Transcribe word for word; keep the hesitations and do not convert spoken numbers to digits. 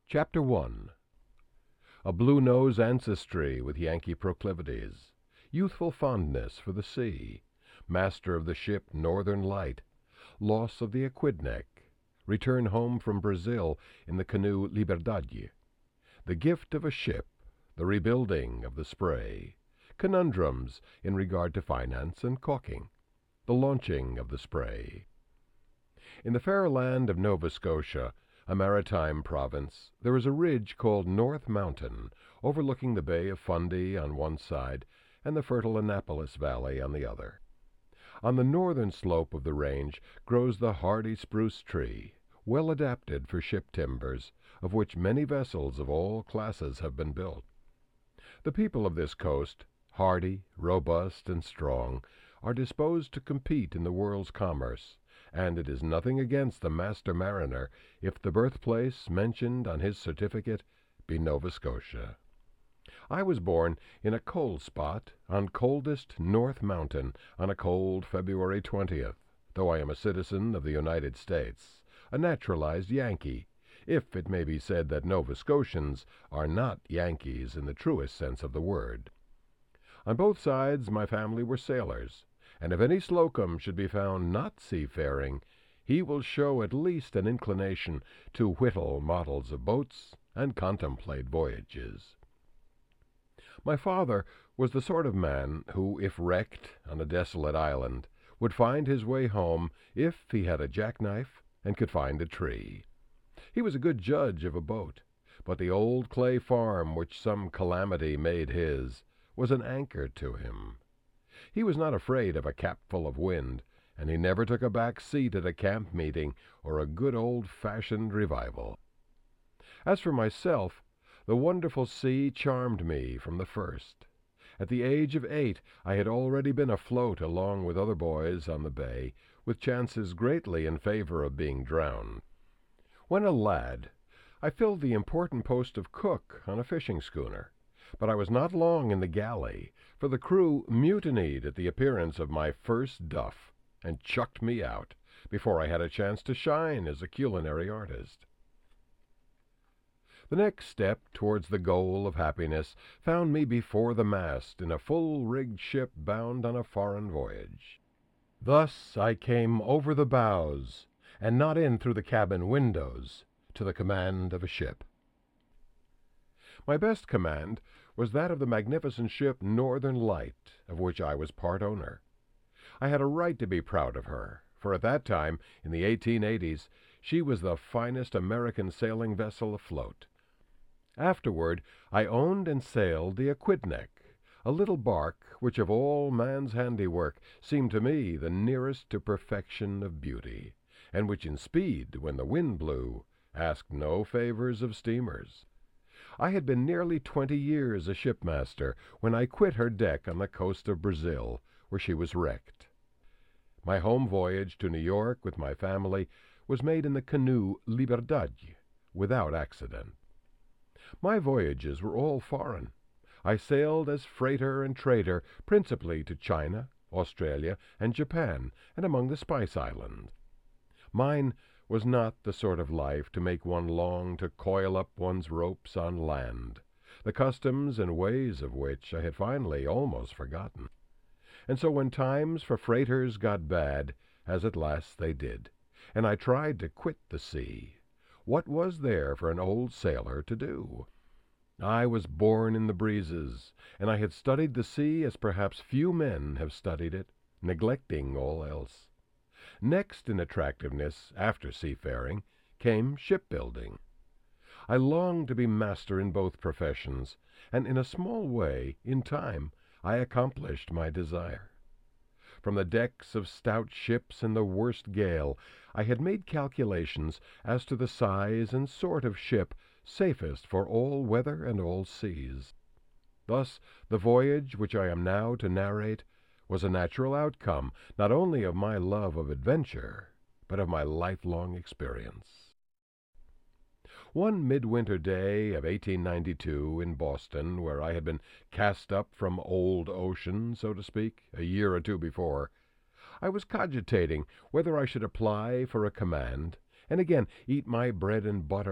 Chapter one. A blue-nose ancestry with Yankee proclivities, youthful fondness for the sea, master of the ship Northern Light, loss of the Aquidneck, return home from Brazil in the canoe Liberdade, the gift of a ship, the rebuilding of the Spray, conundrums in regard to finance and caulking, the launching of the Spray. In the fair land of Nova Scotia, a maritime province, there is a ridge called North Mountain, overlooking the Bay of Fundy on one side and the fertile Annapolis Valley on the other. On the northern slope of the range grows the hardy spruce tree, well adapted for ship timbers, of which many vessels of all classes have been built. The people of this coast, hardy, robust, and strong, are disposed to compete in the world's commerce, and it is nothing against the master mariner if the birthplace mentioned on his certificate be Nova Scotia. I was born in a cold spot on coldest North Mountain on a cold February twentieth, though I am a citizen of the United States, a naturalized Yankee, if it may be said that Nova Scotians are not Yankees in the truest sense of the word. On both sides my family were sailors, and if any Slocum should be found not seafaring, he will show at least an inclination to whittle models of boats and contemplate voyages. My father was the sort of man who, if wrecked on a desolate island, would find his way home if he had a jackknife and could find a tree. He was a good judge of a boat, but the old clay farm which some calamity made his was an anchor to him. He was not afraid of a capful of wind, and he never took a back seat at a camp meeting or a good old-fashioned revival. As for myself, the wonderful sea charmed me from the first. At the age of eight I had already been afloat along with other boys on the bay, with chances greatly in favor of being drowned. When a lad, I filled the important post of cook on a fishing schooner, but I was not long in the galley, for the crew mutinied at the appearance of my first duff, and chucked me out before I had a chance to shine as a culinary artist. The next step towards the goal of happiness found me before the mast in a full-rigged ship bound on a foreign voyage. Thus I came over the bows, and not in through the cabin windows, to the command of a ship. My best command was that of the magnificent ship Northern Light, of which I was part owner. I had a right to be proud of her, for at that time, in the eighteen eighties, she was the finest American sailing vessel afloat. Afterward, I owned and sailed the Aquidneck, a little bark which of all man's handiwork seemed to me the nearest to perfection of beauty, and which in speed, when the wind blew, asked no favors of steamers. I had been nearly twenty years a shipmaster when I quit her deck on the coast of Brazil, where she was wrecked. My home voyage to New York with my family was made in the canoe Liberdade, without accident. My voyages were all foreign. I sailed as freighter and trader principally to China, Australia, and Japan, and among the Spice Islands. Mine was not the sort of life to make one long to coil up one's ropes on land, the customs and ways of which I had finally almost forgotten. And so when times for freighters got bad, as at last they did, and I tried to quit the sea, what was there for an old sailor to do? I was born in the breezes, and I had studied the sea as perhaps few men have studied it, neglecting all else. Next in attractiveness, after seafaring, came shipbuilding. I longed to be master in both professions, and in a small way, in time, I accomplished my desire. From the decks of stout ships in the worst gale, I had made calculations as to the size and sort of ship safest for all weather and all seas. Thus, the voyage which I am now to narrate was a natural outcome not only of my love of adventure, but of my lifelong experience. One midwinter day of eighteen ninety-two in Boston, where I had been cast up from old ocean, so to speak, a year or two before, I was cogitating whether I should apply for a command, and again eat my bread and butter